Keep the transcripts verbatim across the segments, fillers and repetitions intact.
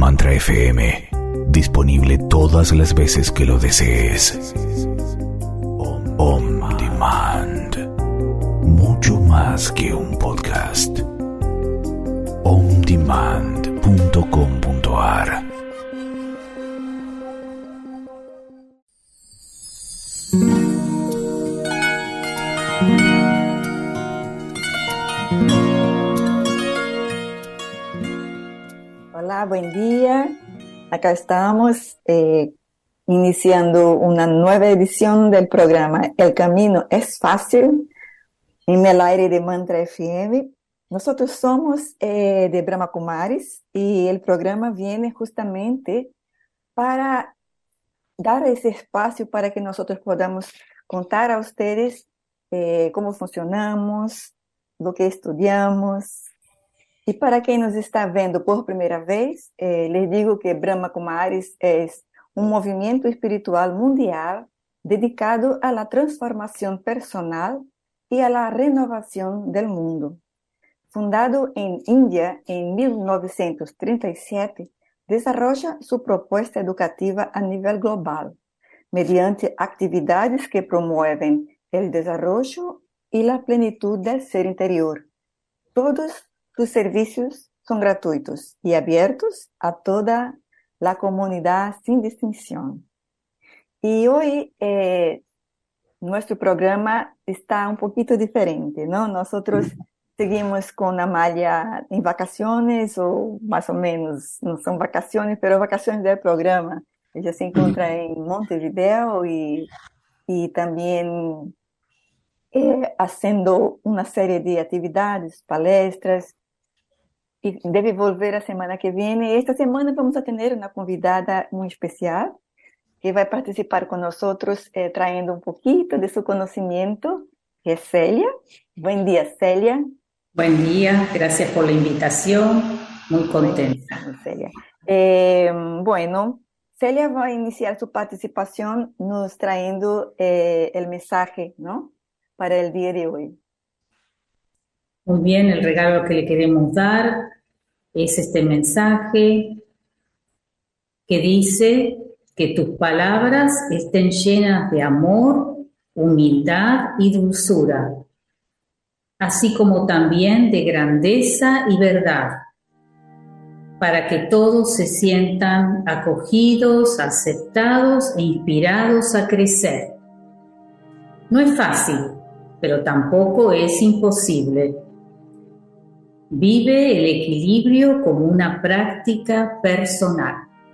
Mantra F M, disponible todas las veces que lo desees. On Demand, mucho más que un podcast. on demand punto com punto a r. Hola, buen día. Acá estamos eh, iniciando una nueva edición del programa El Camino es Fácil en el aire de Mantra F M. Nosotros somos eh, de Brahma Kumaris y el programa viene justamente para dar ese espacio para que nosotros podamos contar a ustedes eh, cómo funcionamos, lo que estudiamos. Y para quien nos está viendo por primera vez, eh, les digo que Brahma Kumaris es un movimiento espiritual mundial dedicado a la transformación personal y a la renovación del mundo. Fundado en India en mil novecientos treinta y siete, desarrolla su propuesta educativa a nivel global, mediante actividades que promueven el desarrollo y la plenitud del ser interior. Todos sus servicios son gratuitos y abiertos a toda la comunidad sin distinción. Y hoy eh, nuestro programa está un poquito diferente, ¿no? Nosotros seguimos con Amalia en vacaciones, o más o menos, no son vacaciones, pero vacaciones del programa. Ella se encuentra en Montevideo y, y también eh, haciendo una serie de actividades, palestras, y debe volver la semana que viene. Esta semana vamos a tener una convidada muy especial que va a participar con nosotros eh, trayendo un poquito de su conocimiento, que es Celia. Buen día, Celia. Buen día, gracias por la invitación, muy contenta. Buen día, Celia. Eh, bueno, Celia va a iniciar su participación nos trayendo eh, el mensaje, ¿no?, para el día de hoy. Muy bien, el regalo que le queremos dar es este mensaje que dice que tus palabras estén llenas de amor, humildad y dulzura, así como también de grandeza y verdad, para que todos se sientan acogidos, aceptados e inspirados a crecer. No es fácil, pero tampoco es imposible. Vive el equilibrio como una práctica personal.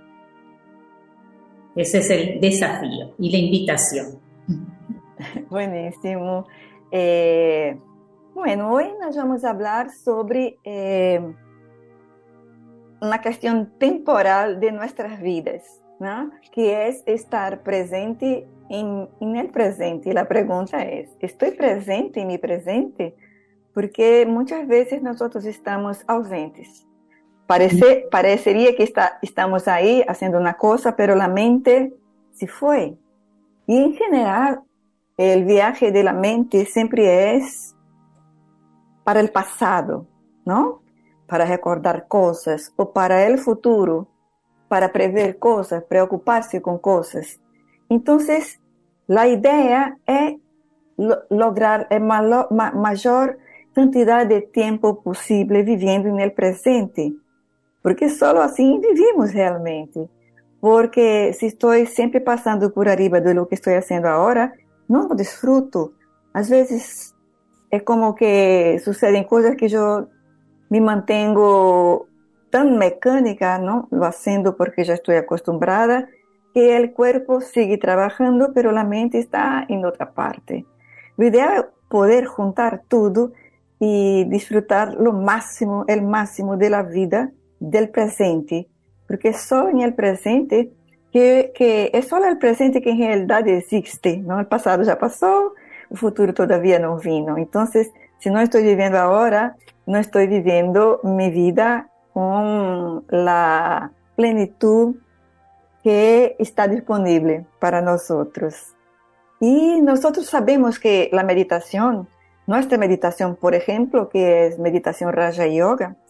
Ese es el desafío y la invitación. Buenísimo. Eh, bueno, hoy nos vamos a hablar sobre eh, una cuestión temporal de nuestras vidas, ¿no?, que es estar presente en, en el presente. Y la pregunta es, ¿estoy presente en mi presente? Porque muchas veces nosotros estamos ausentes. Parece, parecería que está, estamos ahí haciendo una cosa, pero la mente se fue. Y en general, el viaje de la mente siempre es para el pasado, ¿no?, para recordar cosas, o para el futuro, para prever cosas, preocuparse con cosas. Entonces, la idea es lo, lograr el malo, ma, mayor cantidad de tiempo posible viviendo en el presente, porque solo así vivimos realmente. Porque si estoy siempre pasando por arriba de lo que estoy haciendo ahora, no lo disfruto. A veces es como que suceden cosas que yo me mantengo tan mecánica, ¿no?, lo haciendo porque ya estoy acostumbrada, que el cuerpo sigue trabajando, pero la mente está en otra parte. Lo ideal es poder juntar todo y disfrutar lo máximo, el máximo de la vida, del presente, porque es solo en el presente que, que es solo el presente que en realidad existe, ¿no? El pasado ya pasó, el futuro todavía no vino. Entonces, si no estoy viviendo ahora, no estoy viviendo mi vida con la plenitud que está disponible para nosotros. Y nosotros sabemos que la meditación, nuestra meditación, por ejemplo, que es meditación Raja Yoga,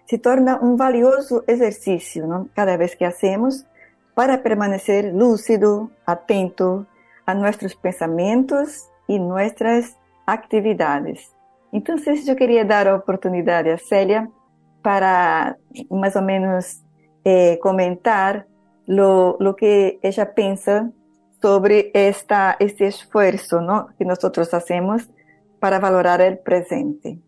se torna un valioso ejercicio, ¿no? Cada vez que hacemos para permanecer lúcido, atento a nuestros pensamientos y nuestras actividades. Entonces yo quería dar la oportunidad a Célia para más o menos eh, comentar lo, lo que ella piensa sobre esta, este esfuerzo, ¿no?, que nosotros hacemos para valorar el presente.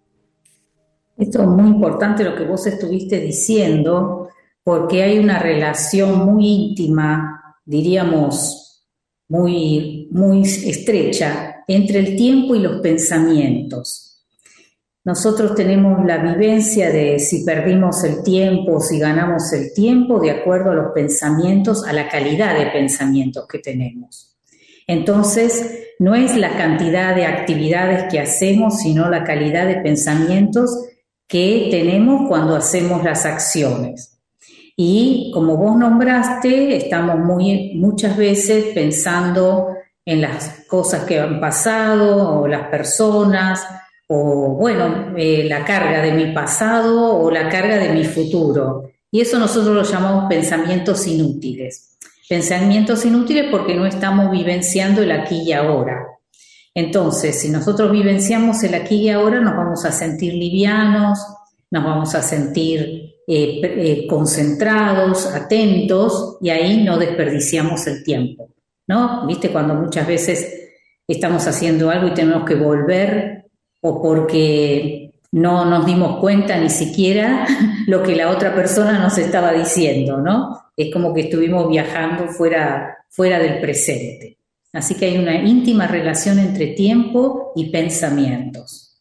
Esto es muy importante lo que vos estuviste diciendo, porque hay una relación muy íntima, diríamos, muy, muy estrecha entre el tiempo y los pensamientos. Nosotros tenemos la vivencia de si perdimos el tiempo o si ganamos el tiempo de acuerdo a los pensamientos, a la calidad de pensamientos que tenemos. Entonces, no es la cantidad de actividades que hacemos, sino la calidad de pensamientos que tenemos cuando hacemos las acciones. Y como vos nombraste, estamos muy, muchas veces pensando en las cosas que han pasado o las personas, o bueno, eh, la carga de mi pasado o la carga de mi futuro. Y eso nosotros lo llamamos pensamientos inútiles. Pensamientos inútiles porque no estamos vivenciando el aquí y ahora. Entonces, si nosotros vivenciamos el aquí y ahora, nos vamos a sentir livianos, nos vamos a sentir eh, eh, concentrados, atentos, y ahí no desperdiciamos el tiempo, ¿no? ¿Viste? Cuando muchas veces estamos haciendo algo y tenemos que volver, o porque no nos dimos cuenta ni siquiera lo que la otra persona nos estaba diciendo, ¿no? Es como que estuvimos viajando fuera, fuera del presente. Así que hay una íntima relación entre tiempo y pensamientos.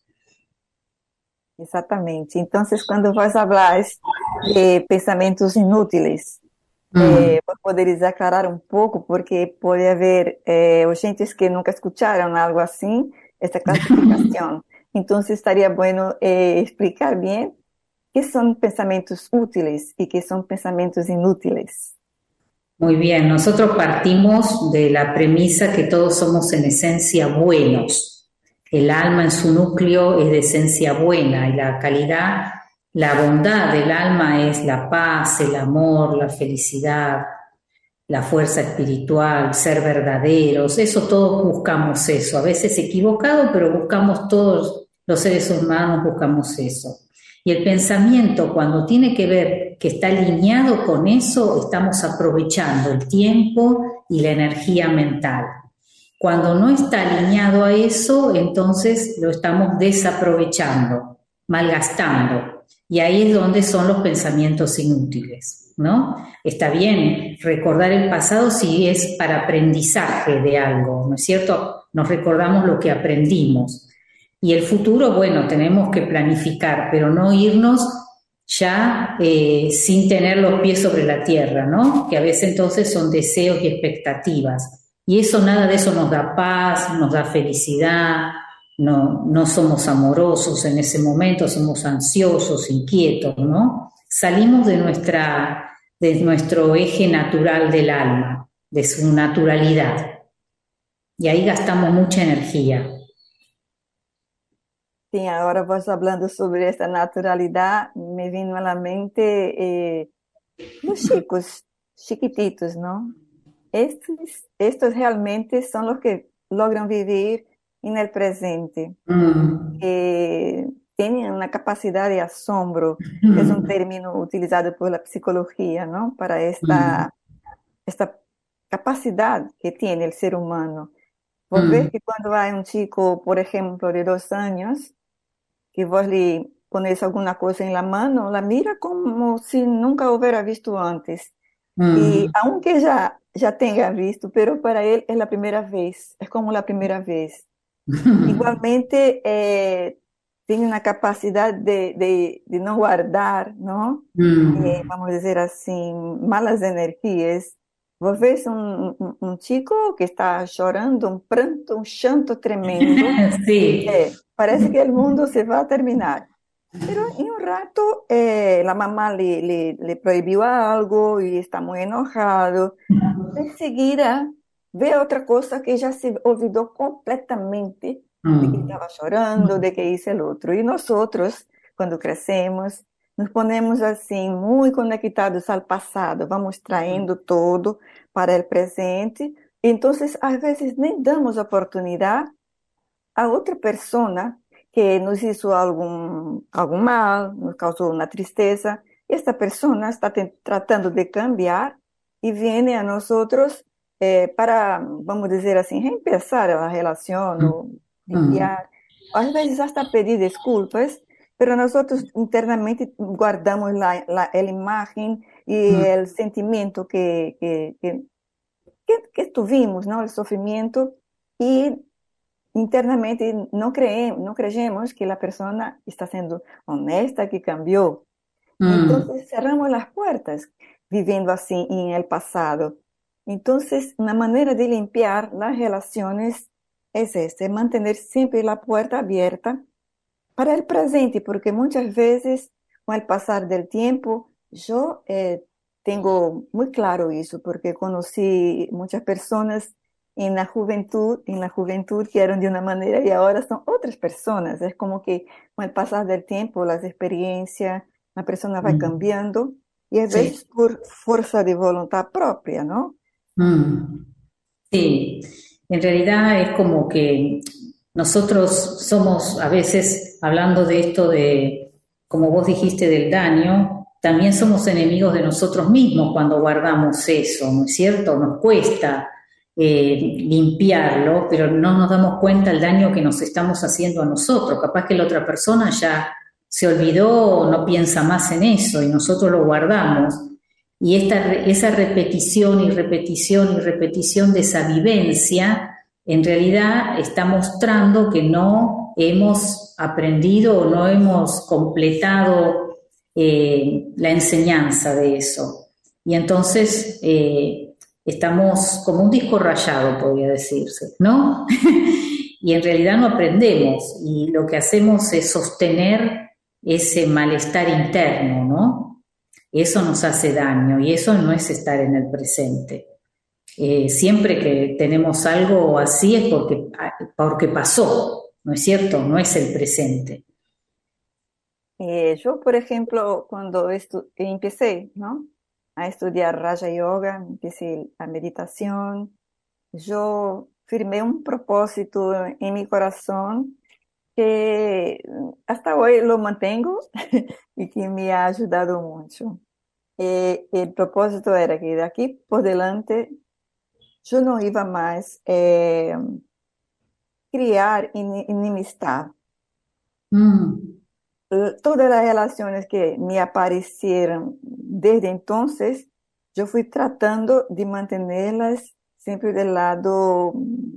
Exatamente. Entonces, cuando vos habláis de pensamientos inútiles, Mm. eh, vos poderías aclarar un poco, porque puede haber eh, oyentes que nunca escucharon algo así, esta clasificación. Entonces, estaría bueno eh, explicar bien qué son pensamientos útiles y qué son pensamientos inútiles. Muy bien, nosotros partimos de la premisa que todos somos en esencia buenos. El alma en su núcleo es de esencia buena y la calidad, la bondad del alma es la paz, el amor, la felicidad, la fuerza espiritual, ser verdaderos. Eso todos buscamos eso, a veces equivocado, pero buscamos todos los seres humanos, buscamos eso. Y el pensamiento, cuando tiene que ver que está alineado con eso, estamos aprovechando el tiempo y la energía mental. Cuando no está alineado a eso, entonces lo estamos desaprovechando, malgastando. Y ahí es donde son los pensamientos inútiles, ¿no? Está bien recordar el pasado si es para aprendizaje de algo, ¿no es cierto? Nos recordamos lo que aprendimos. Y el futuro, bueno, tenemos que planificar, pero no irnos ya eh, sin tener los pies sobre la tierra, ¿no? Que a veces entonces son deseos y expectativas. Y eso, nada de eso nos da paz, nos da felicidad, no, no somos amorosos en ese momento, somos ansiosos, inquietos, ¿no? Salimos de, nuestra, de nuestro eje natural del alma, de su naturalidad. Y ahí gastamos mucha energía. Sí, ahora vos hablando sobre esta naturalidad, me vino a la mente eh, los chicos, chiquititos, ¿no? Estos, estos realmente son los que logran vivir en el presente. Mm. Eh, tienen una capacidad de asombro, Mm. es un término utilizado por la psicología, ¿no? Para esta, esta capacidad que tiene el ser humano. Vos Mm. ves que cuando hay un chico, por ejemplo, de dos años, que vos le pones alguna cosa en la mano, la mira como si nunca hubiera visto antes. Mm. Y aunque ya, ya tenga visto, pero para él es la primera vez, es como la primera vez. Igualmente, eh, tiene una capacidad de, de, de no guardar, ¿no? Mm. Eh, vamos a decir así, malas energías. Vos ves un, un, un chico que está llorando, un pranto, un llanto tremendo. Sí. Eh, parece que el mundo se va a terminar. Pero en un rato eh, la mamá le, le, le prohibió algo y está muy enojado. Enseguida ve otra cosa que ya se olvidó completamente de que Mm. estaba llorando, de que hizo el otro. Y nosotros, cuando crecemos, nos ponemos assim muy conectados al pasado, vamos trayendo todo para el presente. Entonces, a veces nem damos oportunidad a outra persona que nos hizo algum, algum mal, nos causou uma tristeza. Esta persona está te- tratando de cambiar e vem a nós eh, para, vamos dizer assim, reempezar a relação, ou limpiar. Às vezes hasta pedir desculpas, pero nosotros internamente guardamos la, la, a imagen e o sentimento que, que, que, que, que tuvimos, ¿no? O sofrimento, e internamente não creemos, não creemos que a pessoa está sendo honesta, que cambiou. Mm, Então, cerramos as portas, vivendo assim em el passado. Então, uma maneira de limpiar as relações é esta, é manter sempre a porta aberta para o presente, porque muitas vezes, com o passar do tempo, eu eh, tenho muito claro isso, porque conheci muitas pessoas en la juventud, en la juventud que eran de una manera y ahora son otras personas. Es como que con el pasar del tiempo, las experiencias, la persona va mm, cambiando y a sí. veces por fuerza de voluntad propia, ¿no? Mm. Sí, en realidad es como que nosotros somos a veces, hablando de esto de, como vos dijiste, del daño, también somos enemigos de nosotros mismos cuando guardamos eso, ¿no es cierto? Nos cuesta eh, limpiarlo, pero no nos damos cuenta el daño que nos estamos haciendo a nosotros. Capaz que la otra persona ya se olvidó o no piensa más en eso y nosotros lo guardamos. Y esta, esa repetición y repetición y repetición de esa vivencia, en realidad está mostrando que no hemos aprendido o no hemos completado eh, la enseñanza de eso. Y entonces eh, estamos como un disco rayado, podría decirse, ¿no? Y en realidad no aprendemos y lo que hacemos es sostener ese malestar interno, ¿no? Eso nos hace daño y eso no es estar en el presente. Eh, siempre que tenemos algo así es porque, porque pasó, ¿no es cierto? No es el presente. Eh, yo, por ejemplo, cuando estu- empecé, ¿no? a estudiar Raja Yoga, empecé a meditación, yo firmé un propósito en mi corazón que hasta hoy lo mantengo y que me ha ayudado mucho. Eh, el propósito era que de aquí por delante yo no iba más eh, criar in- inimistad. Mm. Todas las relaciones que me aparecieron desde entonces, yo fui tratando de mantenerlas siempre del lado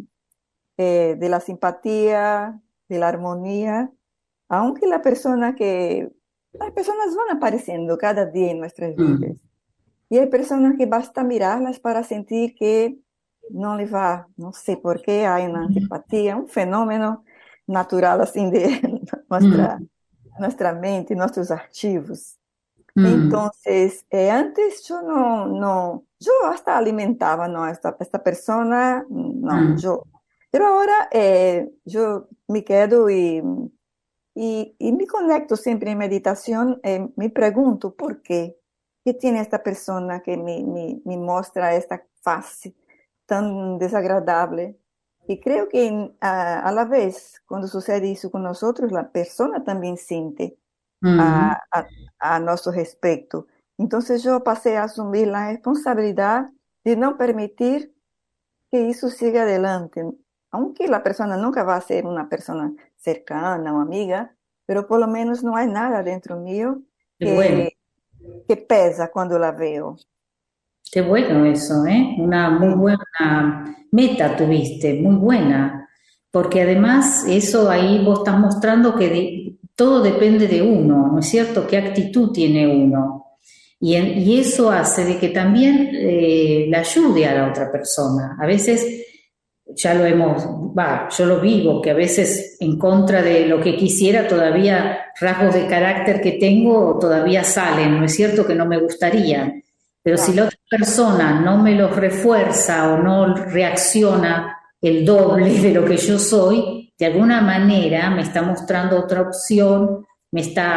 eh, de la simpatía, de la armonía, aunque la persona que, las personas van apareciendo cada día en nuestras vidas. Mm. Y hay personas que basta mirarlas para sentir que no le va, no sé por qué, hay una antipatía, un fenómeno natural así de nuestra, Mm. nuestra mente, nuestros archivos. Mm. Entonces, eh, antes yo no, no, yo hasta alimentaba, no, esta, esta persona, no, Mm. yo, pero ahora eh, yo me quedo y, y, y me conecto siempre en meditación, eh, me pregunto por qué, qué tiene esta persona que me, me, me muestra esta faz tan desagradable. Y creo que a, a la vez, cuando sucede eso con nosotros, la persona también siente Mm. a, a, a nuestro respecto. Entonces yo pasé a asumir la responsabilidad de no permitir que eso siga adelante. Aunque la persona nunca va a ser una persona cercana o amiga, pero por lo menos no hay nada dentro mío Qué bueno, que, que pesa cuando la veo. qué bueno eso, ¿eh? Una muy Sí. buena meta tuviste, muy buena, porque además eso ahí vos estás mostrando que de- todo depende de uno, ¿no es cierto? ¿Qué actitud tiene uno? Y, en- y eso hace de que también eh, la ayude a la otra persona. A veces ya lo hemos, va, yo lo vivo, que a veces en contra de lo que quisiera todavía rasgos de carácter que tengo todavía salen, ¿no es cierto? Que no me gustarían. Pero si la Claro. otra persona no me los refuerza o no reacciona el doble de lo que yo soy, de alguna manera me está mostrando otra opción, me está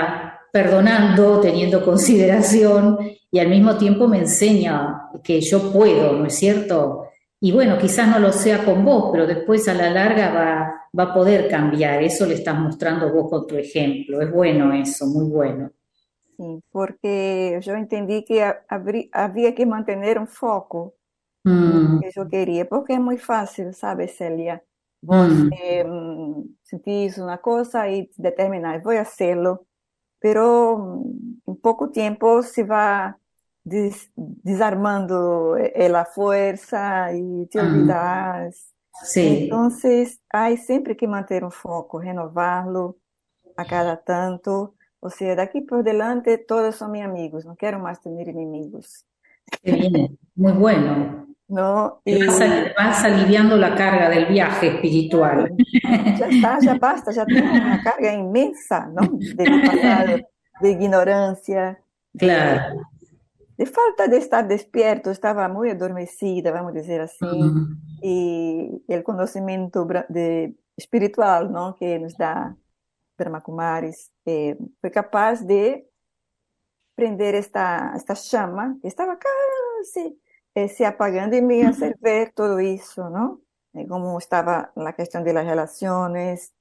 perdonando, teniendo consideración y al mismo tiempo me enseña que yo puedo, ¿no es cierto? Y bueno, quizás no lo sea con vos, pero después a la larga va, va a poder cambiar. Eso le estás mostrando vos con tu ejemplo. Es bueno eso, muy bueno. Sí, porque yo entendí que ha- habrí- había que mantener un foco en lo Mm, que yo quería, porque es muy fácil, ¿sabes, Celia? Vos mm, eh, mm, sentís una cosa y determinás, voy a hacerlo, pero mm, en poco tiempo se va des- desarmando eh, la fuerza y te mm. olvidas. Sí, Entonces, hay siempre que manter un foco, renovarlo a cada tanto. O sea, de aquí por delante todos son mis amigos, no quiero más tener enemigos, qué bien, muy bueno. ¿no? Te vas, a- Y vas aliviando la carga del viaje espiritual. claro, ya está, ya basta, ya tengo una carga inmensa, ¿no? De mi pasado, de ignorancia, de, Claro. de falta de estar despierto, estaba muy adormecida, vamos a decir así, Mm. y el conocimiento bra- de, espiritual, ¿no? Que nos da Brahma Kumaris, eh, fue capaz de prender esta, esta llama que estaba casi eh, se apagando y me hacer ver todo eso, ¿no? Eh, cómo estaba la cuestión de las relaciones,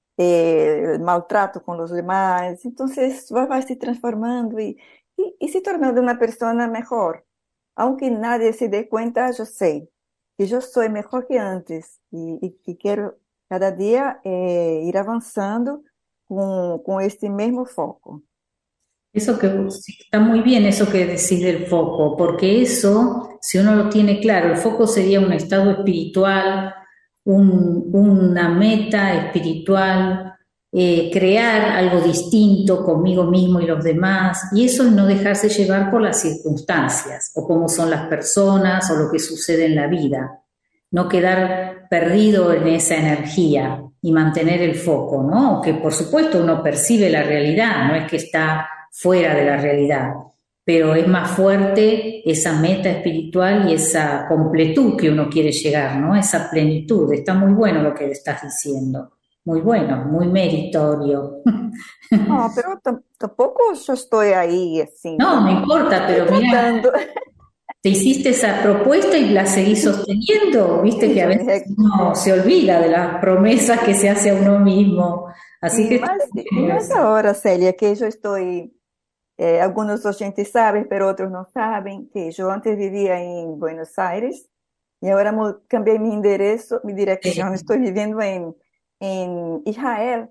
eh, el maltrato con los demás. Entonces va, va se transformando y, y, y se tornando una persona mejor. Aunque nadie se dé cuenta, yo sé que yo soy mejor que antes y, y que quiero cada día eh, ir avanzando con, con este mismo foco. Eso que sí, está muy bien eso que decís del foco, porque eso, si uno lo tiene claro, el foco sería un estado espiritual, un- una meta espiritual, eh, crear algo distinto conmigo mismo y los demás, y eso es no dejarse llevar por las circunstancias, o cómo son las personas, o lo que sucede en la vida, no quedar perdido en esa energía y mantener el foco, ¿no? Que por supuesto uno percibe la realidad, no es que está fuera de la realidad, pero es más fuerte esa meta espiritual y esa completud que uno quiere llegar, ¿no? Esa plenitud. Está muy bueno lo que estás diciendo, muy bueno, muy meritorio. No, pero tam- tampoco yo estoy ahí así, No, no ¿no? importa, Estoy pero mira, tratando. te hiciste esa propuesta y la seguís sosteniendo, viste Y que a yo me veces re- uno se olvida de las promesas que se hace a uno mismo, así y que está más, muy y bueno más eso. ahora, Celia, que yo estoy, eh, algunos oyentes saben, pero otros no saben, que yo antes vivía en Buenos Aires y ahora mo- cambié mi enderezo, mi dirección, Sí. estoy viviendo en, en Israel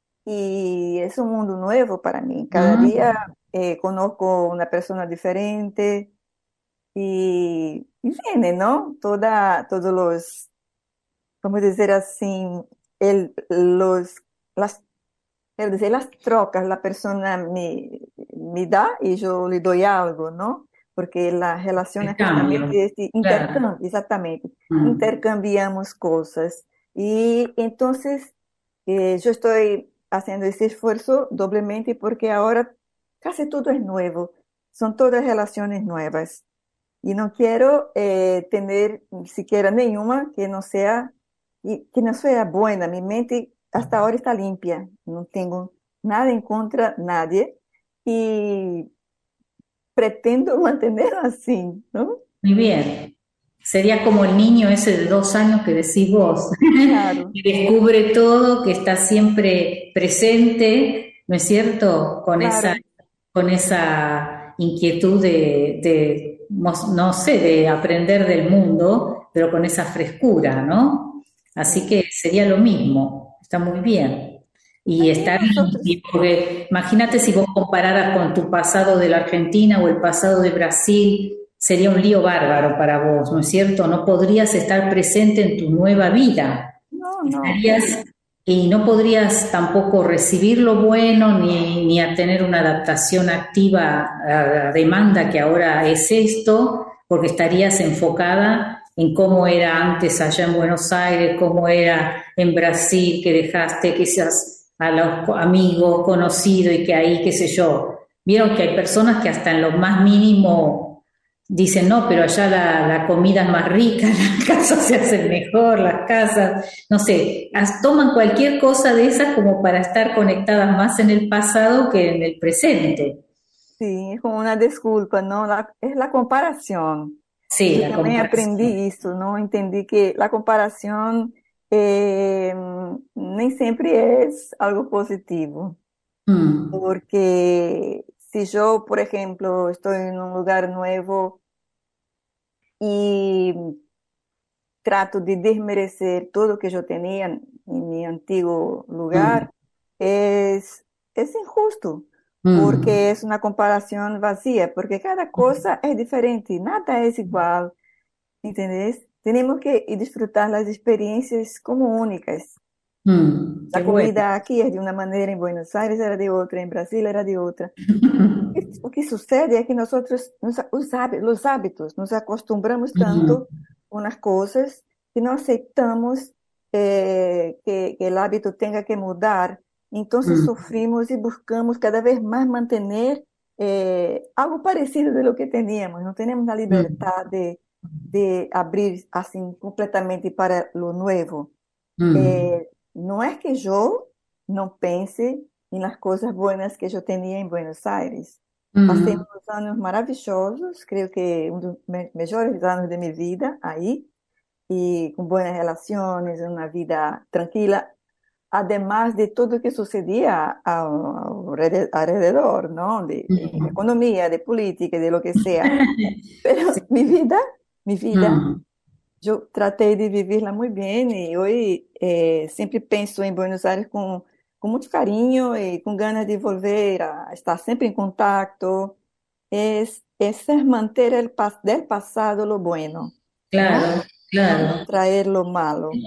y es un mundo nuevo para mí. Cada día Mm, eh, conozco una persona diferente y, y viene, ¿no? Toda, todos los, vamos a decir así, el, los, las, quiero decir, las trocas, la persona me, me da y yo le doy algo, ¿no? Porque la relación el es cambio, justamente este claro. intercambio, exactamente, Mm. intercambiamos cosas. Y entonces eh, yo estoy haciendo ese esfuerzo doblemente porque ahora casi todo es nuevo, son todas relaciones nuevas. Y no quiero eh, tener siquiera nenhuma que no sea, y que no sea buena. Mi mente hasta ahora está limpia. No tengo nada en contra de nadie y pretendo mantenerla así, ¿no? Muy bien. Sería como el niño ese de dos años que decís vos, Claro, que descubre todo, que está siempre presente, ¿no es cierto? Con esa, claro. con esa inquietud de, de, mos- no sé, de aprender del mundo, pero con esa frescura, ¿no? Así Sí. que sería lo mismo, está muy bien. Y Aquí estar nosotros, limpio, porque imagínate si vos compararas con tu pasado de la Argentina o el pasado de Brasil, sería un lío bárbaro para vos, ¿no es cierto? No podrías estar presente en tu nueva vida. no, no, Estarías y no podrías tampoco recibir lo bueno ni, ni a tener una adaptación activa a la demanda que ahora es esto, porque estarías enfocada en cómo era antes allá en Buenos Aires, cómo era en Brasil, que dejaste quizás a los amigos conocidos y que ahí, qué sé yo. Vieron que hay personas que hasta en lo más mínimo dicen, no, pero allá la, la comida es más rica, las casas se hacen mejor, las casas, no sé, as- toman cualquier cosa de esas como para estar conectadas más en el pasado que en el presente. Sí, es como una disculpa, ¿no? La- es la comparación. Sí, Yo la también comparación. aprendí eso, ¿no? Entendí que la comparación eh, nem siempre es algo positivo, Mm, porque si yo, por ejemplo, estoy en un lugar nuevo y trato de desmerecer todo que yo tenía en mi antiguo mm, lugar, es, es injusto, mm, porque es una comparación vacía, porque cada cosa es diferente, nada es igual, ¿entendés? Tenemos que disfrutar las experiencias como únicas. mm, qué La bueno. comida aquí es de una manera, en Buenos Aires era de otra, en Brasil era de otra. O que sucede é que nós outros, nos, os, hábitos, os hábitos, nos acostumbramos Mm, tanto com as coisas que não aceitamos eh, que, que o hábito tenha que mudar. Então, mm, sofrimos e buscamos cada vez mais manter eh, algo parecido de lo que teníamos. Não temos a mm, liberdade de, de abrir assim completamente para lo novo. mm, Eh, não é que eu não pense nas coisas boas que eu tinha em Buenos Aires. Passei mm, uns anos maravilhosos, creio que um dos me- melhores anos de minha vida aí, e com boas relações, uma vida tranquila, además de tudo que sucedia ao, ao rede- alrededor, não? De, de mm. economia, de política, de lo que sea. Pero Sí. mi vida, mi vida Mm, eu tratei de vivê-la muito bem e hoje eh, sempre penso em Buenos Aires com, com muito carinho e com ganas de voltar a estar sempre em contato. É, é ser manter el pas del pasado lo bueno, ¿no? claro, No claro. traer lo malo.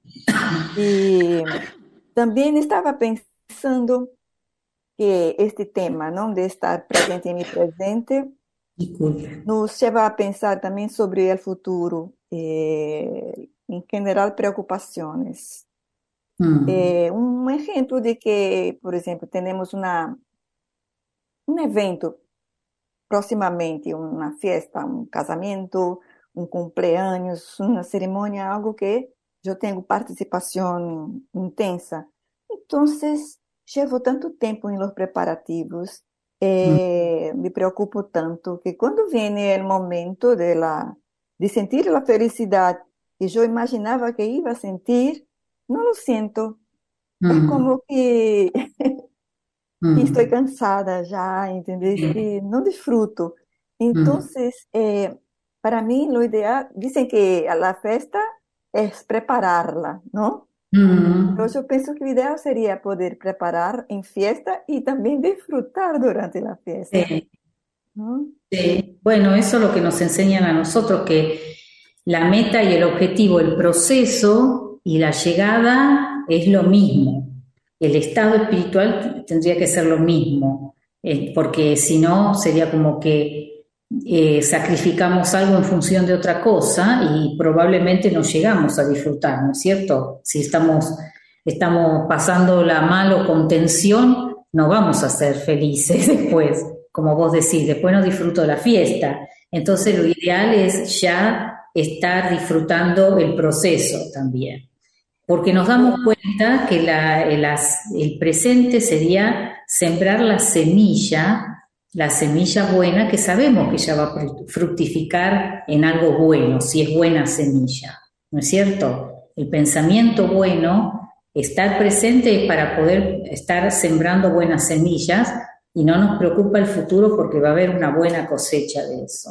E também estava pensando que este tema, não, de estar presente em mi presente, Disculpe. nos lleva a pensar também sobre o futuro, eh, em general preocupações. Mm, Eh, um exemplo de que, por exemplo, temos uma, um evento próximamente, uma festa, um casamento, um cumpleaños, uma cerimônia, algo que eu tenho participação intensa. Então, llevo tanto tempo em los preparativos, mm, eh, me preocupo tanto que quando vem o momento de, la, de sentir a felicidade que eu imaginava que ia sentir, não lo siento. É mm, como que que estou mm. cansada já, entendeu? Sí. Que não desfruto. Então, Mm, eh, para mim, o ideal, dizem que a festa é prepararla, não? Então, mm. eu penso que o ideal seria poder preparar em fiesta e também desfrutar durante a festa, Sí. não? Sí, bueno, eso es lo que nos enseñan a nosotros, que la meta y el objetivo, el proceso y la llegada es lo mismo. El estado espiritual tendría que ser lo mismo, eh, porque si no sería como que eh, sacrificamos algo en función de otra cosa y probablemente no llegamos a disfrutar, ¿no es cierto? Si estamos, estamos pasándola mal o con tensión, no vamos a ser felices después, como vos decís, después no disfruto la fiesta. Entonces lo ideal es ya estar disfrutando el proceso también, porque nos damos cuenta que la- el, as- el presente sería sembrar la semilla, la semilla buena que sabemos que ya va a fru- fructificar en algo bueno, si es buena semilla, ¿no es cierto? El pensamiento bueno, estar presente es para poder estar sembrando buenas semillas y no nos preocupa el futuro porque va a haber una buena cosecha de eso.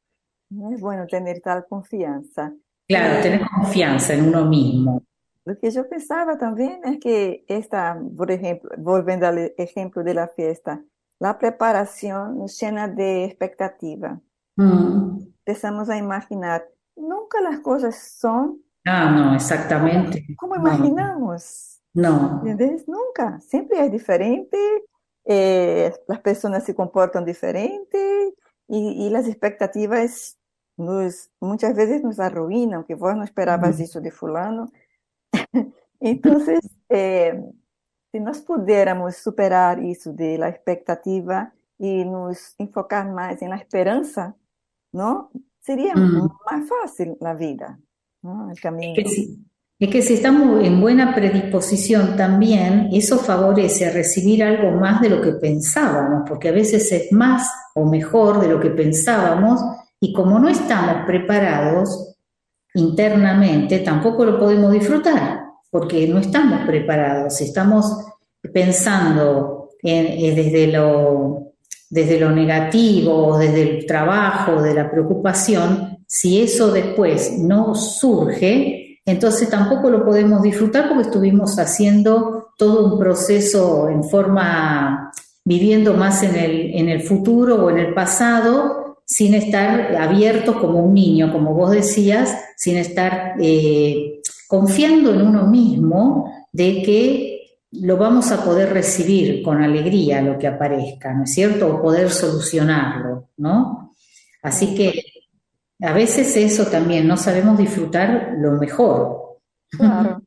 É bueno ter tal confiança. Claro, E tener confianza en uno mismo. o que eu pensava também é que esta, por exemplo, volvendo ao exemplo da festa, a preparação nos llena de expectativa. Mm. Empezamos a imaginar, nunca as coisas são Ah, no, como, exactamente. como No, imaginamos, no. ¿entendés? Nunca, sempre é diferente, eh, as pessoas se comportam diferente e, e as expectativas nos, muitas vezes nos arruinam, que vos não esperavas Mm, isso de fulano. Então, eh, se nós pudermos superar isso de la expectativa e nos enfocar mais em la esperança, ¿no? Sería Mm. más fácil la vida, ¿no? El camino. Es que, si, es que si estamos en buena predisposición también, eso favorece a recibir algo más de lo que pensábamos, porque a veces es más o mejor de lo que pensábamos, y como no estamos preparados internamente, tampoco lo podemos disfrutar, porque no estamos preparados, estamos pensando en, en desde lo, desde lo negativo, desde el trabajo, de la preocupación. Si eso después no surge, entonces tampoco lo podemos disfrutar porque estuvimos haciendo todo un proceso en forma, viviendo más en el, en el futuro o en el pasado, sin estar abiertos como un niño, como vos decías, sin estar eh, confiando en uno mismo de que lo vamos a poder recibir con alegría lo que aparezca, ¿no es cierto? O poder solucionarlo, ¿no? Así que a veces eso también, no sabemos disfrutar lo mejor. Claro.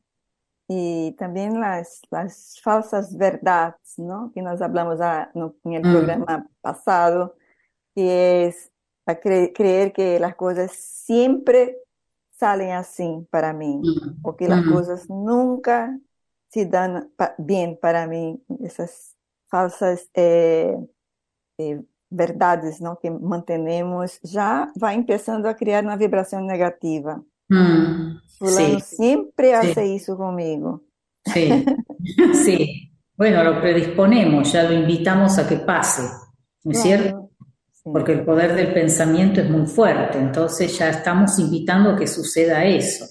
Y también las, las falsas verdades, ¿no? Que nos hablamos a, no, en el Mm. programa pasado, que es a cre- creer que las cosas siempre salen así para mí, Mm. o que las Mm. cosas nunca se dan pa- bien para mí. Esas falsas eh, eh, verdades, ¿no? Que mantenemos, ya va empezando a crear una vibración negativa. Mm. Fulano Sí, siempre sí, hace eso conmigo. sí, sí. Bueno, lo predisponemos, ya lo invitamos a que pase, ¿no es cierto? Claro, sí, Porque el poder del pensamiento es muy fuerte, entonces ya estamos invitando a que suceda eso.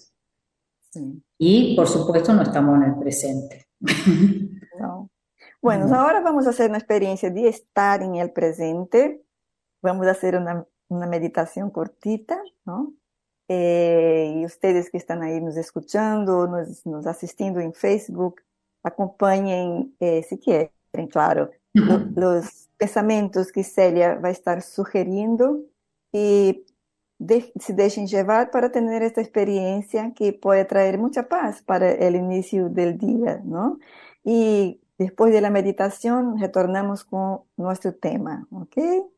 sí. Y, por supuesto, no estamos en el presente. No. Bueno, ahora vamos a hacer una experiencia de estar en el presente. Vamos a hacer una, una meditación cortita, ¿no? Eh, y ustedes que están ahí nos escuchando, nos, nos asistiendo en Facebook, acompañen, eh, si quieren, claro, lo- los pensamientos que Celia va a estar sugiriendo y de- se dejen llevar para tener esta experiencia que puede traer mucha paz para el inicio del día, ¿no? Y después de la meditación retornamos con nuestro tema, ¿ok?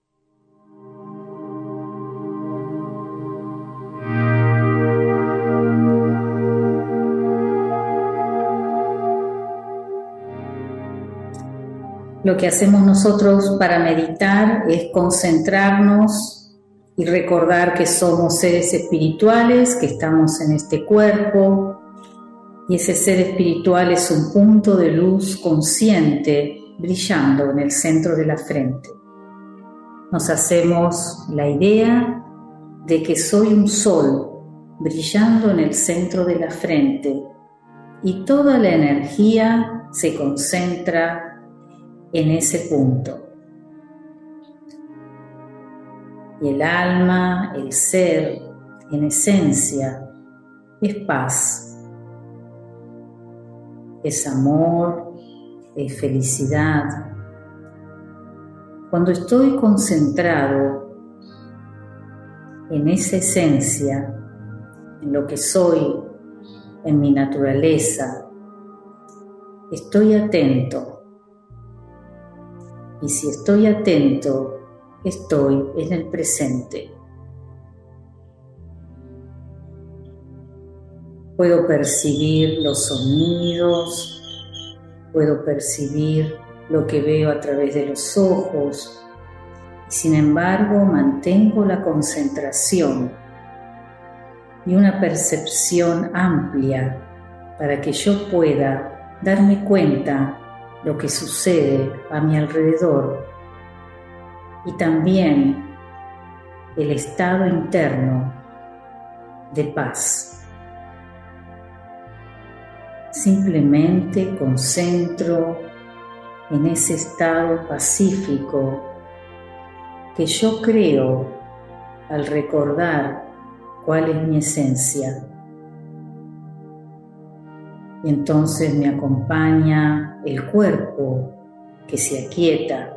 Lo que hacemos nosotros para meditar es concentrarnos y recordar que somos seres espirituales, que estamos en este cuerpo, y ese ser espiritual es un punto de luz consciente brillando en el centro de la frente. Nos hacemos la idea de que soy un sol brillando en el centro de la frente y toda la energía se concentra en ese punto. Y el alma, el ser, en esencia, es paz, es amor, es felicidad. Cuando estoy concentrado en esa esencia, en lo que soy, en mi naturaleza, estoy atento. Y si estoy atento, estoy en el presente. Puedo percibir los sonidos, puedo percibir lo que veo a través de los ojos, y sin embargo mantengo la concentración y una percepción amplia para que yo pueda darme cuenta lo que sucede a mi alrededor y también el estado interno de paz. Simplemente concentro en ese estado pacífico que yo creo al recordar cuál es mi esencia. Y entonces me acompaña el cuerpo que se aquieta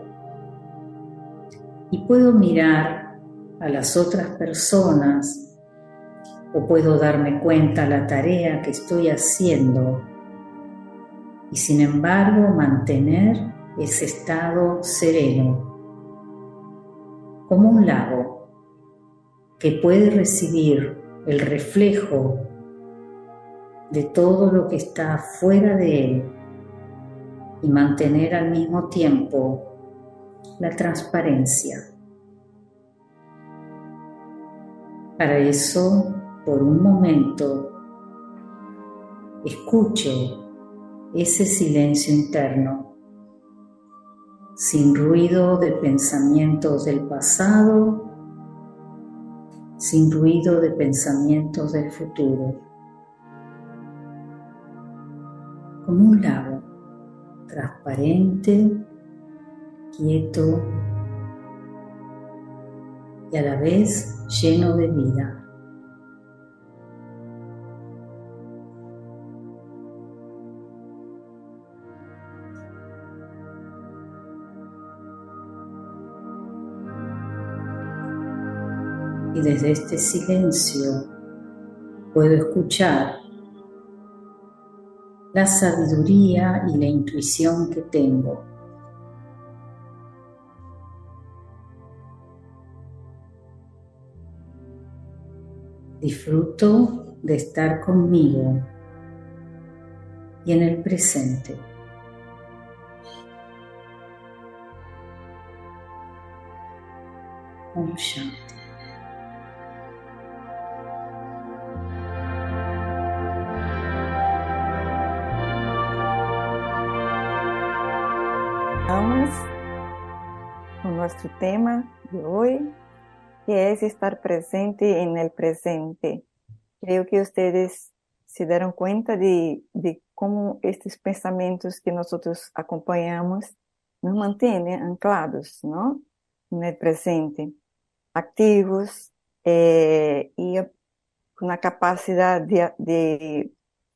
y puedo mirar a las otras personas o puedo darme cuenta de la tarea que estoy haciendo y sin embargo mantener ese estado sereno como un lago que puede recibir el reflejo de todo lo que está fuera de él y mantener al mismo tiempo la transparencia. Para eso, por un momento, escuche ese silencio interno, sin ruido de pensamientos del pasado, sin ruido de pensamientos del futuro, como un lago transparente, quieto y a la vez lleno de vida. Y desde este silencio puedo escuchar la sabiduría y la intuición que tengo. Disfruto de estar conmigo y en el presente. Om Shanti. Vamos con nuestro tema de hoy, que es estar presente en el presente. Creo que ustedes se dieron cuenta de, de cómo estos pensamientos que nosotros acompañamos nos mantienen anclados, ¿no?, en el presente, activos eh, y con una capacidad de, de,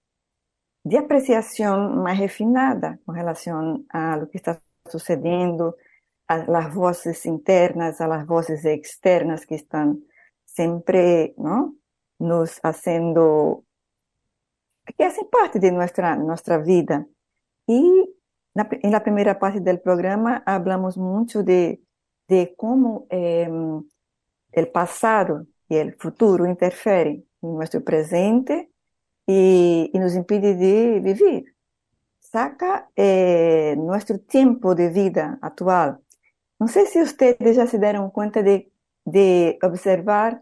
de apreciación más refinada con relación a lo que está sucediendo, a las voces internas, a las voces externas que están siempre, ¿no?, nos haciendo, que hacen parte de nuestra, nuestra vida. Y la, en la primera parte del programa hablamos mucho de, de cómo eh, el pasado y el futuro interfieren en nuestro presente y, y nos impide de vivir. Saca eh, nuestro tiempo de vida actual. No sé si ustedes ya se dieron cuenta de, de observar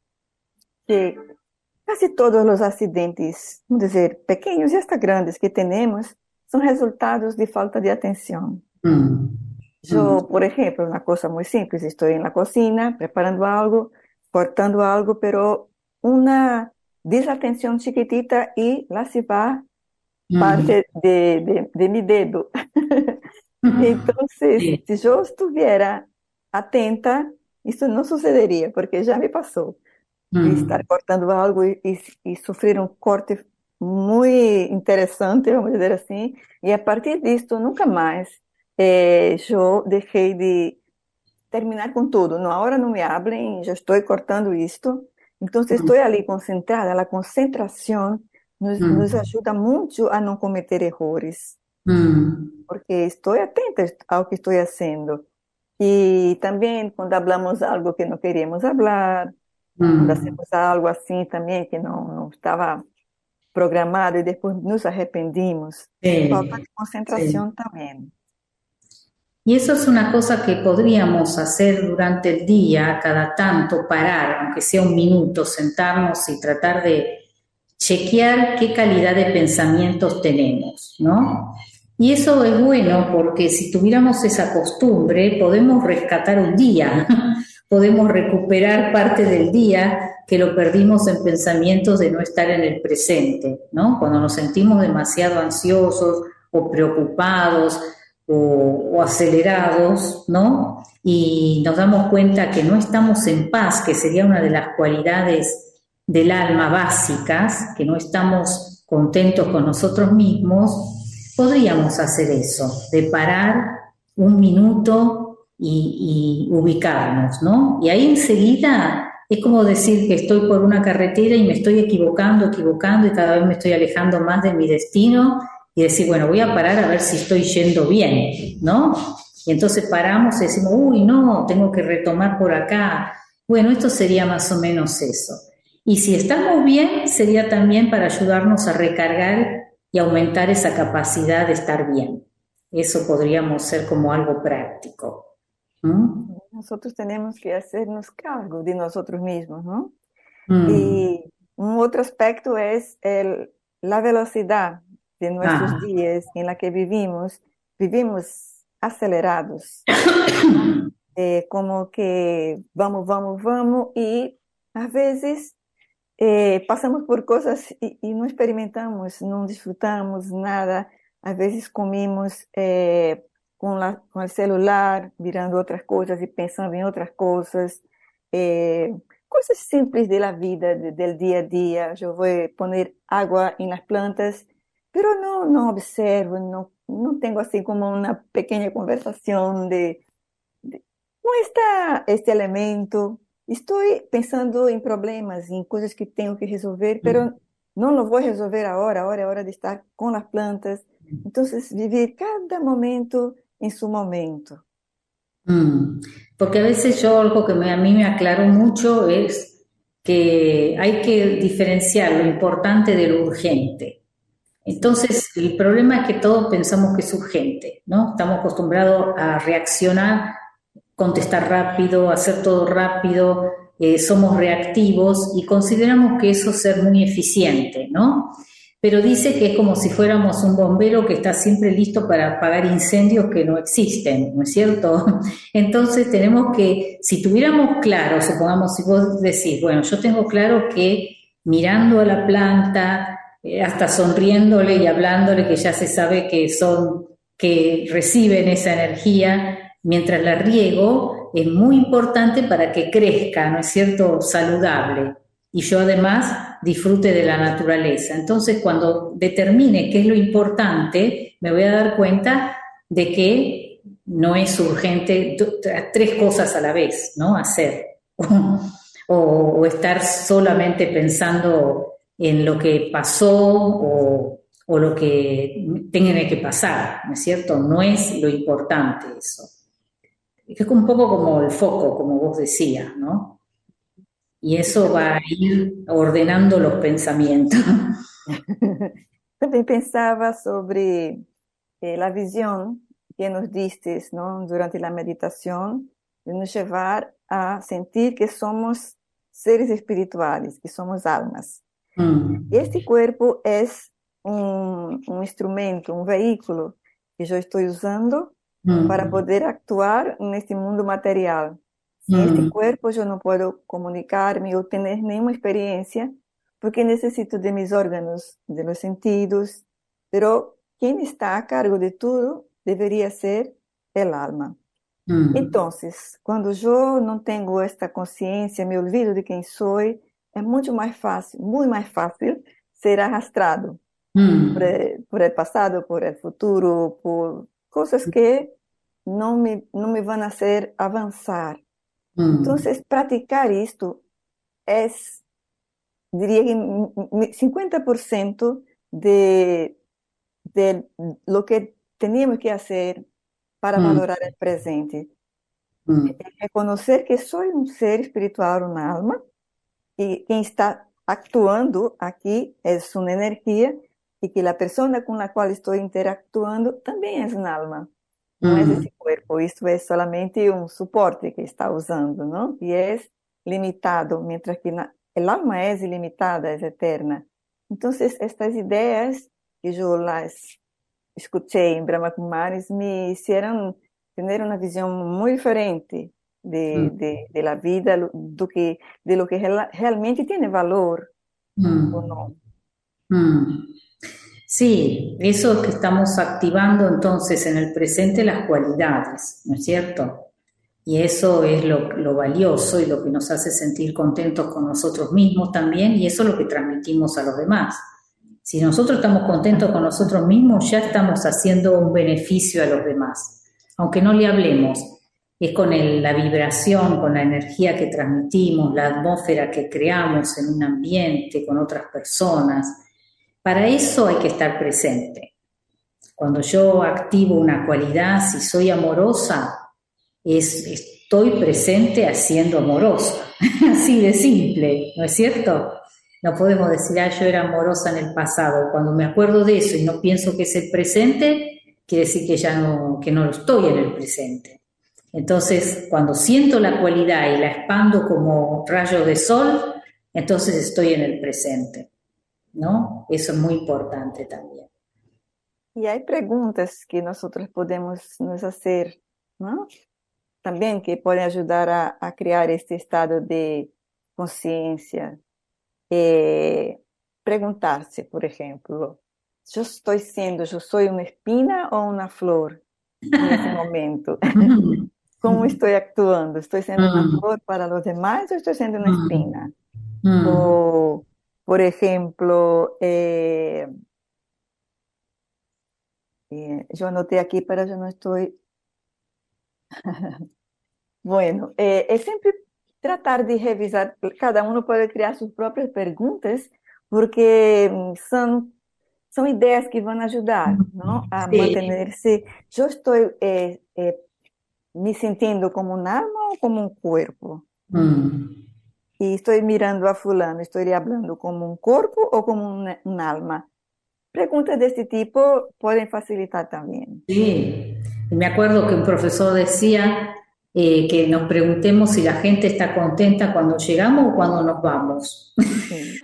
que casi todos los accidentes, vamos decir, pequeños y hasta grandes que tenemos, son resultados de falta de atención. Mm. Yo, por ejemplo, una cosa muy simple, estoy en la cocina preparando algo, cortando algo, pero una desatención chiquitita y la se va parte de, de, de mi dedo. Entonces, sí. Si yo estuviera atenta, esto no sucedería, porque ya me pasó de mm. estar cortando algo y, y, y sufrir un corte muy interesante, vamos a decir así, y a partir de esto nunca más eh, yo dejé de terminar con todo. No, ahora no me hablen, yo estoy cortando esto. Entonces mm. estoy ali concentrada. La concentración nos, mm. nos ayuda mucho a no cometer errores, mm. porque estoy atenta a lo que estoy haciendo. Y también cuando hablamos algo que no queríamos hablar, mm. cuando hacemos algo así también que no, no estaba programado y después nos arrependimos, sí. Falta de concentración sí. También. Y eso es una cosa que podríamos hacer durante el día, cada tanto, parar, aunque sea un minuto, sentarnos y tratar de chequear qué calidad de pensamientos tenemos, ¿no? Y eso es bueno porque si tuviéramos esa costumbre, podemos rescatar un día, podemos recuperar parte del día que lo perdimos en pensamientos de no estar en el presente, ¿no? Cuando nos sentimos demasiado ansiosos o preocupados, O, o acelerados, ¿no? Y nos damos cuenta que no estamos en paz, que sería una de las cualidades del alma básicas, que no estamos contentos con nosotros mismos, podríamos hacer eso, de parar un minuto y, y ubicarnos, ¿no? Y ahí enseguida es como decir que estoy por una carretera y me estoy equivocando, equivocando y cada vez me estoy alejando más de mi destino. Y decir, bueno, voy a parar a ver si estoy yendo bien, ¿no? Y entonces paramos y decimos, uy, no, tengo que retomar por acá. Bueno, esto sería más o menos eso. Y si estamos bien, sería también para ayudarnos a recargar y aumentar esa capacidad de estar bien. Eso podríamos ser como algo práctico. ¿Mm? Nosotros tenemos que hacernos cargo de nosotros mismos, ¿no? Mm. Y un otro aspecto es el, la velocidad de nuestros Ah. días en la que vivimos. Vivimos acelerados, eh, como que vamos, vamos, vamos, y a veces eh, pasamos por cosas y, y no experimentamos, no disfrutamos nada. A veces comimos eh, con, la, con el celular, mirando otras cosas y pensando en otras cosas. Eh, cosas simples de la vida, de, del día a día. Yo voy a poner agua en las plantas, pero no, no observo, no, no tengo así como una pequeña conversación de, de cómo está este elemento. Estoy pensando en problemas, en cosas que tengo que resolver, pero no lo voy a resolver ahora, ahora es hora de estar con las plantas. Entonces, vivir cada momento en su momento. Mm. Porque a veces yo algo que me, a mí me aclaró mucho es que hay que diferenciar lo importante de lo urgente. Entonces, el problema es que todos pensamos que es urgente, ¿no? Estamos acostumbrados a reaccionar, contestar rápido, hacer todo rápido, eh, somos reactivos y consideramos que eso es ser muy eficiente, ¿no? Pero dice que es como si fuéramos un bombero que está siempre listo para apagar incendios que no existen, ¿no es cierto? Entonces tenemos que, si tuviéramos claro, supongamos si vos decís, bueno, yo tengo claro que mirando a la planta, eh, hasta sonriéndole y hablándole, que ya se sabe que son, que reciben esa energía, mientras la riego, es muy importante para que crezca, ¿no es cierto?, saludable. Y yo además disfrute de la naturaleza. Entonces, cuando determine qué es lo importante, me voy a dar cuenta de que no es urgente tres cosas a la vez, ¿no? Hacer. o, o estar solamente pensando en lo que pasó o, o lo que tenga que pasar, ¿no es cierto? No es lo importante eso. Es un poco como el foco, como vos decías, ¿no? Y eso va a ir ordenando los pensamientos. También pensaba sobre eh, la visión que nos diste, ¿no?, durante la meditación, de nos llevar a sentir que somos seres espirituales, que somos almas. Mm. Este cuerpo es un, un instrumento, un vehículo que yo estoy usando Mm. para poder actuar en este mundo material. Sin Mm. este cuerpo yo no puedo comunicarme o tener ninguna experiencia porque necesito de mis órganos, de los sentidos, pero quien está a cargo de todo debería ser el alma. Mm. Entonces, cuando yo no tengo esta conciencia, me olvido de quién soy, es mucho más fácil, muy más fácil ser arrastrado Mm. por el, por el pasado, por el futuro, por cosas que no me, no me van a hacer avanzar. Mm. Entonces, practicar esto es, diría que cincuenta por ciento de, de lo que teníamos que hacer para Mm. valorar el presente. Mm. Reconocer que soy un ser espiritual, un alma, y quien está actuando aquí es una energía y que la persona con la cual estoy interactuando también es un alma. No es ese cuerpo, esto es solamente un soporte que está usando, ¿no? Y es limitado, mientras que el alma es ilimitada, es eterna. Entonces, estas ideas que yo las escuché en Brahma Kumaris me hicieron tener una visión muy diferente de, de, de la vida, do que, de lo que real, realmente tiene valor Mm. o no. Mm. Sí, eso es que estamos activando entonces en el presente las cualidades, ¿no es cierto? Y eso es lo, lo valioso y lo que nos hace sentir contentos con nosotros mismos también, y eso es lo que transmitimos a los demás. Si nosotros estamos contentos con nosotros mismos, ya estamos haciendo un beneficio a los demás, aunque no le hablemos. Es con el, la vibración, con la energía que transmitimos, la atmósfera que creamos en un ambiente, con otras personas. Para eso hay que estar presente. Cuando yo activo una cualidad, si soy amorosa, es, es, estoy presente haciendo amorosa. Así de simple, ¿no es cierto? No podemos decir, ah, yo era amorosa en el pasado. Cuando me acuerdo de eso y no pienso que es el presente, quiere decir que ya no, que no estoy en el presente. Entonces, cuando siento la cualidad y la expando como rayo de sol, entonces estoy en el presente, ¿no? Eso es muy importante también. Y hay preguntas que nosotros podemos nos hacer, ¿no? También que pueden ayudar a, a crear este estado de conciencia. Eh, preguntarse, por ejemplo, ¿yo estoy siendo, yo soy una espina o una flor en ese momento? ¿Cómo estoy actuando? ¿Estoy siendo una flor para los demás o estoy siendo una espina? O, por ejemplo, eh, eh, yo anoté aquí, pero yo no estoy... Bueno, eh, es siempre tratar de revisar, cada uno puede crear sus propias preguntas, porque mm, son, son ideas que van a ayudar, ¿no? A Sí. mantenerse. Yo estoy eh, eh, me sintiendo como un alma o como un cuerpo. Mm. Y estoy mirando a fulano, estoy hablando como un cuerpo o como un, un alma. Preguntas de este tipo pueden facilitar también. Sí, y me acuerdo que un profesor decía eh, que nos preguntemos si la gente está contenta cuando llegamos o cuando nos vamos. Sí.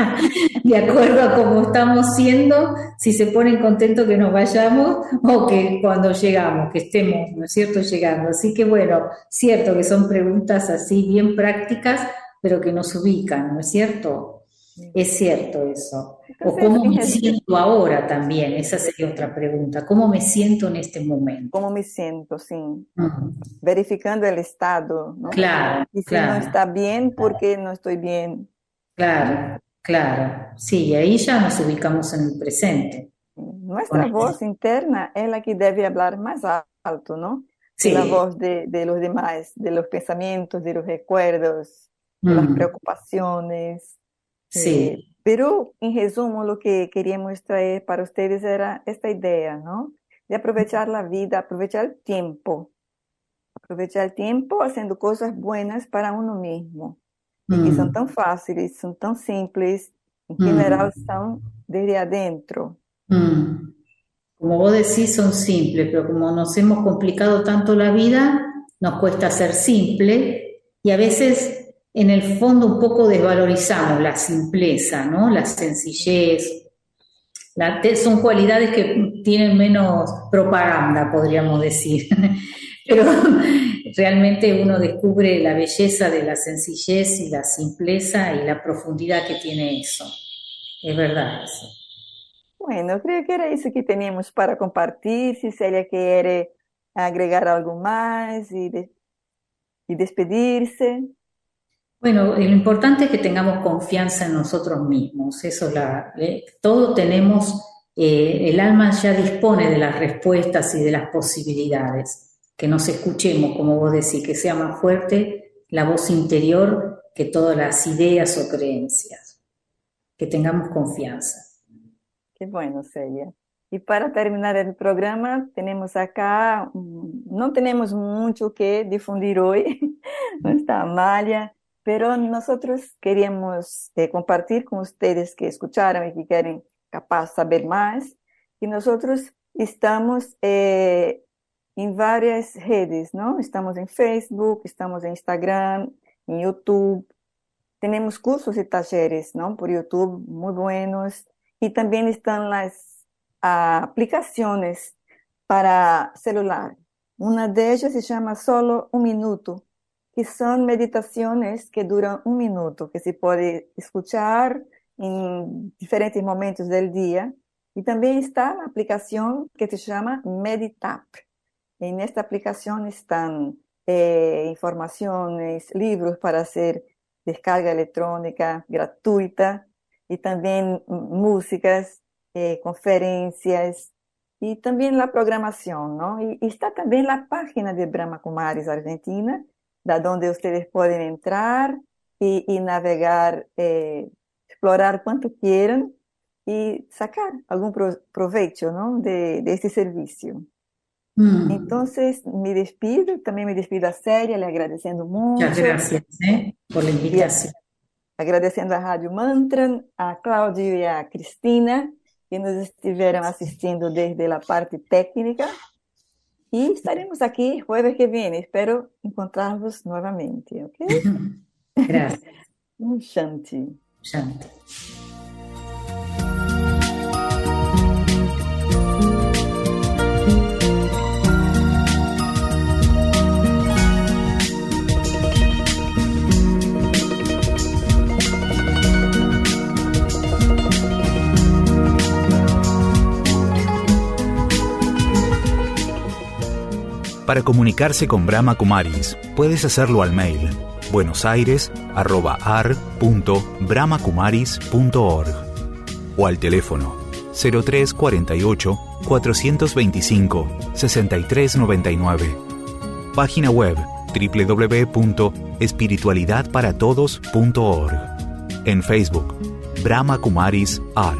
De acuerdo a cómo estamos siendo, si se ponen contentos que nos vayamos o que cuando llegamos, que estemos, ¿no es cierto?, llegando. Así que bueno, cierto que son preguntas así bien prácticas, pero que nos ubican, ¿no es cierto? Es cierto eso. O Entonces, cómo en me res- siento ahora también, esa sería otra pregunta. ¿Cómo me siento en este momento? ¿cómo me siento? Sí. Ujú. Verificando el estado, ¿no? Claro, Y si no claro, está bien, ¿por qué no estoy bien? ¿No? claro, claro. Sí, y ahí ya nos ubicamos en el presente. Con Nuestra eso. voz interna es la que debe hablar más alto, ¿no? Que la Sí, voz de, de los demás, de los pensamientos, de los recuerdos, de las mm, preocupaciones. Eh, sí, pero, en resumo, lo que queríamos traer para ustedes era esta idea, ¿no? De aprovechar la vida, aprovechar el tiempo, aprovechar el tiempo haciendo cosas buenas para uno mismo. Y que son mm, tan fáciles, son tan simples, en mm, general son desde adentro. mm. Como vos decís, son simples, pero como nos hemos complicado tanto la vida, nos cuesta ser simple y a veces en el fondo un poco desvalorizamos la simpleza, ¿no? La sencillez. La te- son cualidades que tienen menos propaganda, podríamos decir. Pero realmente uno descubre la belleza de la sencillez y la simpleza y la profundidad que tiene eso. Es verdad eso. Bueno, creo que era eso que teníamos para compartir. Si Celia quiere agregar algo más y, de- y despedirse. Bueno, lo importante es que tengamos confianza en nosotros mismos. Eso es la, eh, todo tenemos, eh, el alma ya dispone de las respuestas y de las posibilidades. Que nos escuchemos, como vos decís, que sea más fuerte la voz interior que todas las ideas o creencias. Que tengamos confianza. Qué bueno, Celia. Y para terminar el programa, tenemos acá, mm, no tenemos mucho que difundir hoy, no está Amalia, pero nosotros queríamos eh, compartir con ustedes que escucharon y que quieren capaz saber más, que nosotros estamos eh, en varias redes, ¿no? Estamos en Facebook, estamos en Instagram, en YouTube. Tenemos cursos y talleres, ¿no? Por YouTube muy buenos. Y también están las ah, aplicaciones para celular. Una de ellas se llama Solo un Minuto, que son meditaciones que duran un minuto, que se puede escuchar en diferentes momentos del día. Y también está la aplicación que se llama Meditap. En esta aplicación están eh, informaciones, libros para hacer descarga electrónica gratuita y también mm, músicas, eh, conferencias y también la programación, ¿no? Y, y está también la página de Brahma Kumaris Argentina, da donde ustedes pueden entrar y, y navegar, eh, explorar cuanto quieran y sacar algún pro- provecho, ¿no? de, de este servicio. Mm. Entonces, me despido, también me despido a Célia, le agradeciendo mucho. Muchas gracias ¿eh? por la invitación. Agradecendo a Rádio Mantra, a Cláudio e a Cristina, que nos estiveram assistindo desde a parte técnica. E estaremos aqui jueves que vem. Espero encontrar-vos novamente, ok? Gracias. Um Shanti. Shanti. Para comunicarse con Brahma Kumaris, puedes hacerlo al mail buenosaires arroba ar punto brahmakumaris punto org o al teléfono cero tres cuarenta y ocho, cuatrocientos veinticinco, sesenta y tres noventa y nueve. Página web doble u doble u doble u punto espiritualidad para todos punto org. En Facebook, Brahma Kumaris Ar.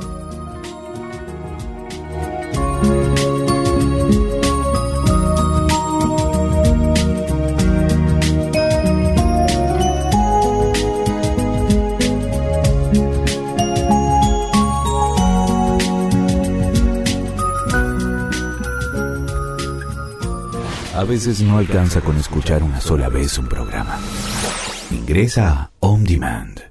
A veces no alcanza con escuchar una sola vez un programa. Ingresa a On Demand.